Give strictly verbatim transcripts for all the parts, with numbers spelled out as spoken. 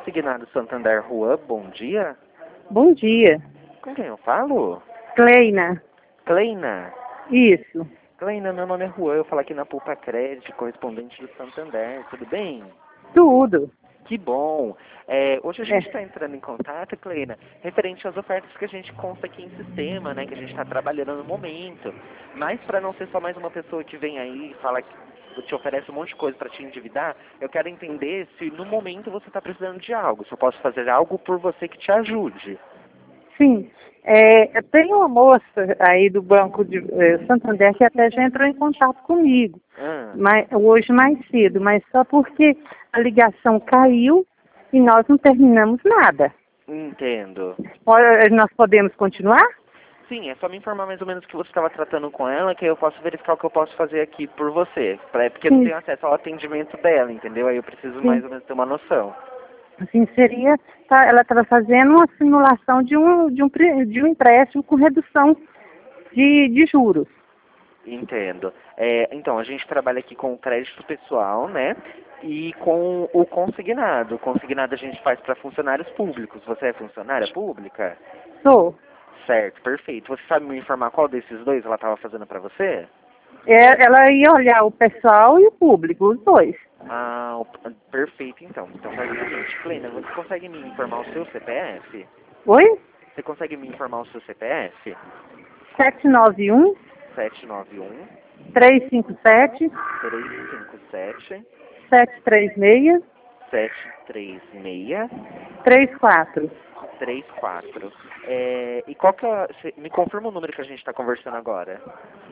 Consignado Santander Rua, bom dia. Bom dia. Com quem eu falo? Kleina. Kleina. Isso. Kleina, meu nome é Juan, eu falo aqui na Poupa Crédito, correspondente do Santander, tudo bem? Tudo. Que bom. É, hoje a gente É. está entrando em contato, Kleina, referente às ofertas que a gente consta aqui em sistema, né, que a gente está trabalhando no momento. Mas para não ser só mais uma pessoa que vem aí e fala que te oferece um monte de coisa para te endividar, eu quero entender se no momento você está precisando de algo, se eu posso fazer algo por você que te ajude. Sim. É, tem uma moça aí do Banco de eh, Santander que até já entrou em contato comigo, Ah, mas, hoje mais cedo, mas só porque a ligação caiu e nós não terminamos nada. entendo. Ó, Nós podemos continuar? Sim, é só me informar mais ou menos o que você estava tratando com ela, que aí eu posso verificar o que eu posso fazer aqui por você. Pra, porque eu não Sim, tenho acesso ao atendimento dela, entendeu? Aí eu preciso mais sim. ou menos ter uma noção. Assim, seria, tá, ela estava fazendo uma simulação de um, de um, pre- de um empréstimo com redução de, de juros. Entendo. É, então, a gente trabalha aqui com o crédito pessoal, né? E com o consignado. O consignado a gente faz para funcionários públicos. Você é funcionária pública? Sou. Certo, perfeito. Você sabe me informar qual desses dois ela estava fazendo para você? É, ela ia olhar o pessoal e o público, os dois. Ah, o- perfeito então. Então faz o seguinte, Plena, você consegue me informar o seu C P F? Oi? Você consegue me informar o seu C P F? sete nove um, sete nove um, três cinco sete, três cinco sete, sete três seis, sete três seis, três quatro. três quatro. É, e qual que é... cê- me confirma o número que a gente está conversando agora.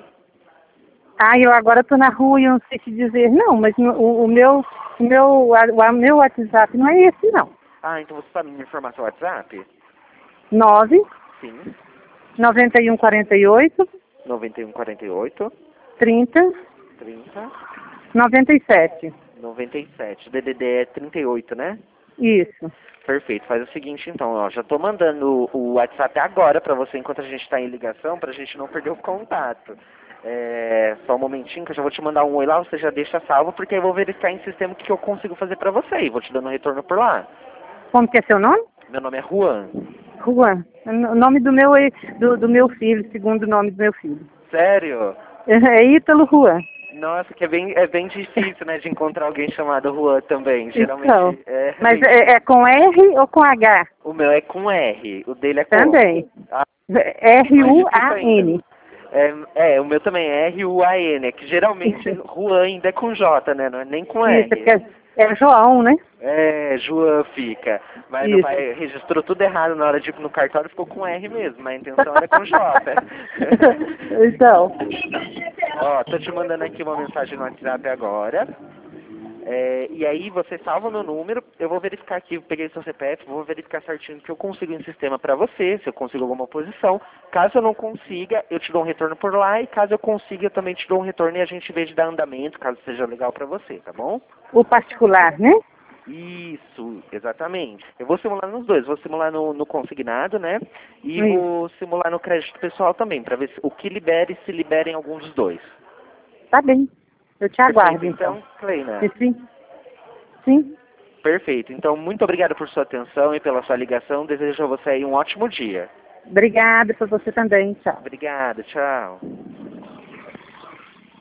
Ah, eu agora estou na rua e eu não sei te dizer não, mas no- o, o meu o meu o, a- o meu WhatsApp não é esse não. Ah, então você sabe me informar seu WhatsApp? nove Sim. nove um quatro oito, nove um quatro oito, trinta, trinta, noventa e sete. noventa e sete. D D D é trinta e oito, né? Isso. Perfeito. Faz o seguinte, então, ó, já tô mandando o WhatsApp agora para você enquanto a gente está em ligação, pra gente não perder o contato. É, só um momentinho que eu já vou te mandar um oi lá, você já deixa salvo, porque eu vou verificar em sistema o que, que eu consigo fazer para você e vou te dando um retorno por lá. Como que é seu nome? Meu nome é Juan. Juan. O nome do meu do, do meu filho, segundo o nome do meu filho. Sério? É Ítalo Juan. Nossa, que é bem, é bem difícil, né, de encontrar alguém chamado Juan também. Então, Geralmente é mas bem é, é difícil. com R ou com H? O meu é com R, o dele é com... Também. Ah, mais difícil ainda. R U A N. É, é, o meu também é R U A N, é que geralmente Juan ainda é com J, né? Não é nem com Isso, R. porque é João, né? É, João fica. Mas meu Isso. pai registrou tudo errado na hora de ir no cartório, ficou com R mesmo, mas a intenção era com J. Então, Ó, tô te mandando aqui uma mensagem no WhatsApp agora. É, e aí você salva o meu número, eu vou verificar aqui, eu peguei seu C P F, vou verificar certinho o que eu consigo em sistema para você, se eu consigo alguma posição. Caso eu não consiga, eu te dou um retorno por lá, e caso eu consiga, eu também te dou um retorno e a gente vê de dar andamento, caso seja legal para você, tá bom? o particular, né? Isso, exatamente. Eu vou simular nos dois, vou simular no, no consignado, né? E Isso. vou simular no crédito pessoal também, para ver se, o que libere, se libera em algum dos dois. Tá bem. Eu te aguardo, Perfeito, então. então, Kleina. E sim? Sim. Perfeito. Então, muito obrigado por sua atenção e pela sua ligação. Desejo a você aí um ótimo dia. Obrigada por você também. Tchau. Obrigado. Tchau.